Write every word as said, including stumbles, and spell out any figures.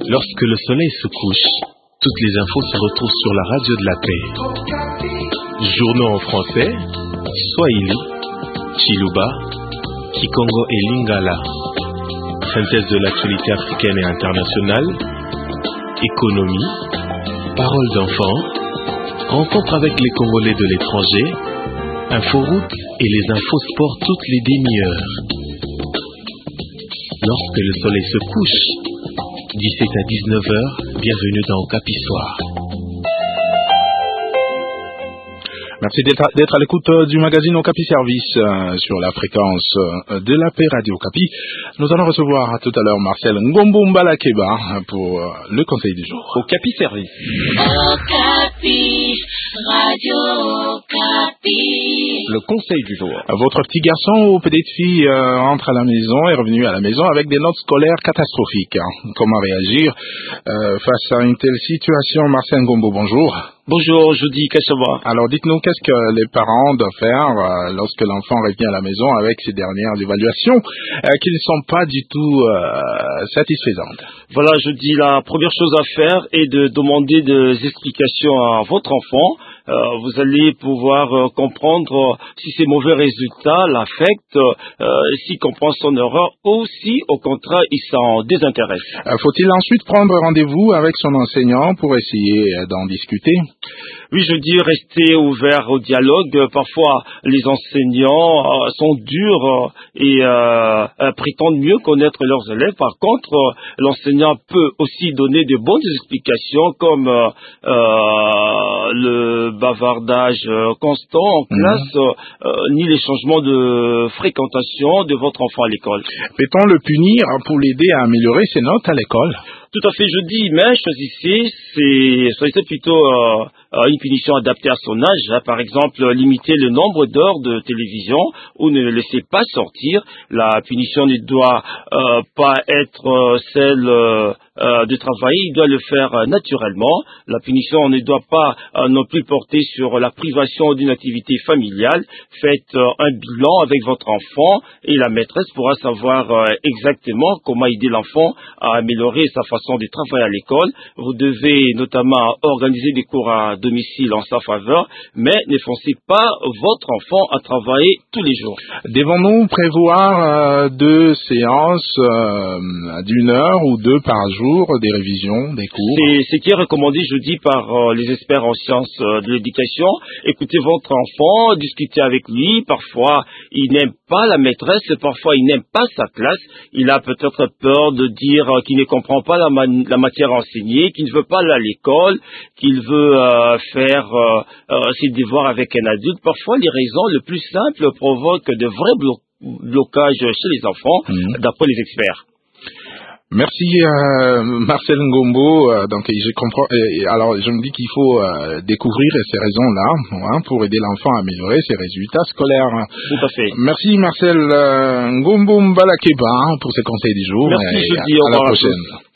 Lorsque le soleil se couche, toutes les infos se retrouvent sur la radio de la paix. Journaux en français, Swahili, Chiluba, Kikongo et Lingala. Synthèse de l'actualité africaine et internationale, économie, paroles d'enfants, rencontres avec les Congolais de l'étranger, inforoute et les infos sport toutes les demi-heures. Lorsque le soleil se couche, dix-sept à dix-neuf heures, bienvenue dans Okapi Soir. Merci d'être à, d'être à l'écoute euh, du magazine Okapi Service euh, sur la fréquence euh, de la paix Radio Okapi. Nous allons recevoir tout à l'heure Marcel Ngombo Mbalakeba pour euh, le conseil du jour. Okapi Service. Okapi Radio Okapi. Le conseil du jour. Votre petit garçon ou petite fille euh, entre à la maison, est revenu à la maison avec des notes scolaires catastrophiques. Comment réagir euh, face à une telle situation? Marcel Ngombo, bonjour. Bonjour, je dis Kassaba. Alors dites-nous, qu'est-ce que les parents doivent faire euh, lorsque l'enfant revient à la maison avec ces dernières évaluations euh, qui ne sont pas du tout euh, satisfaisantes? Voilà, je dis la première chose à faire est de demander des explications à votre enfant. Euh, vous allez pouvoir euh, comprendre euh, si ces mauvais résultats l'affectent, euh, s'il comprend son erreur ou si, au contraire, il s'en désintéresse. Euh, faut-il ensuite prendre rendez-vous avec son enseignant pour essayer euh, d'en discuter? Oui, je dis rester ouvert au dialogue. Parfois, les enseignants euh, sont durs euh, et euh, euh, prétendent mieux connaître leurs élèves. Par contre, euh, l'enseignant peut aussi donner de bonnes explications comme euh, euh, le bavardage euh, constant en classe, mmh. euh, ni les changements de fréquentation de votre enfant à l'école. Peut-on le punir pour l'aider à améliorer ses notes à l'école? Tout à fait, je dis, mais choisissez, c'est, choisissez plutôt euh, une punition adaptée à son âge. Hein. Par exemple, limiter le nombre d'heures de télévision ou ne le laissez pas sortir. La punition ne doit euh, pas être euh, celle euh, euh, de travailler, il doit le faire euh, naturellement. La punition ne doit pas euh, non plus porter sur la privation d'une activité familiale. Faites euh, un bilan avec votre enfant et la maîtresse pourra savoir euh, exactement comment aider l'enfant à améliorer sa façon de travail à l'école. Vous devez notamment organiser des cours à domicile en sa faveur, mais ne forcez pas votre enfant à travailler tous les jours. Devons-nous prévoir euh, deux séances euh, d'une heure ou deux par jour, des révisions, des cours? C'est ce qui est recommandé, je dis, par euh, les experts en sciences euh, de l'éducation. Écoutez votre enfant, discutez avec lui. Parfois, il n'aime pas la maîtresse, parfois, il n'aime pas sa classe. Il a peut-être peur de dire euh, qu'il ne comprend pas la, man- la matière enseignée, qu'il ne veut pas aller à l'école, qu'il veut euh, faire euh, euh, ses devoirs avec un adulte. Parfois, les raisons les plus simples provoquent de vrais blo- blocages chez les enfants, mmh. d'après les experts. Merci euh, Marcel Ngombo. Euh, donc je comprends. Euh, alors je me dis qu'il faut euh, découvrir ces raisons-là hein, pour aider l'enfant à améliorer ses résultats scolaires. Tout à fait. Merci Marcel euh, Ngombo Mbalakeba pour ces conseils du jour. Merci, et je dis à, au à la revoir. prochaine.